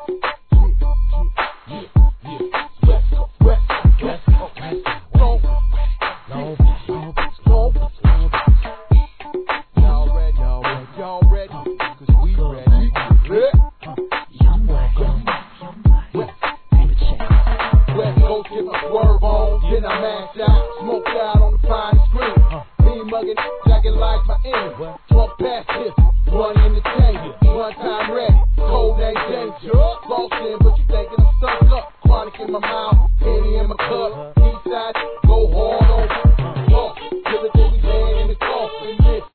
Then I mashed out, smoked out on the finest screen. Me mugging, jacking like my enemy. Drunk past this, one in the chamber, one time ready. Cold ain't danger. Lost in, but you thinking I'm stuck up. Chronic in my mouth, penny in my cup.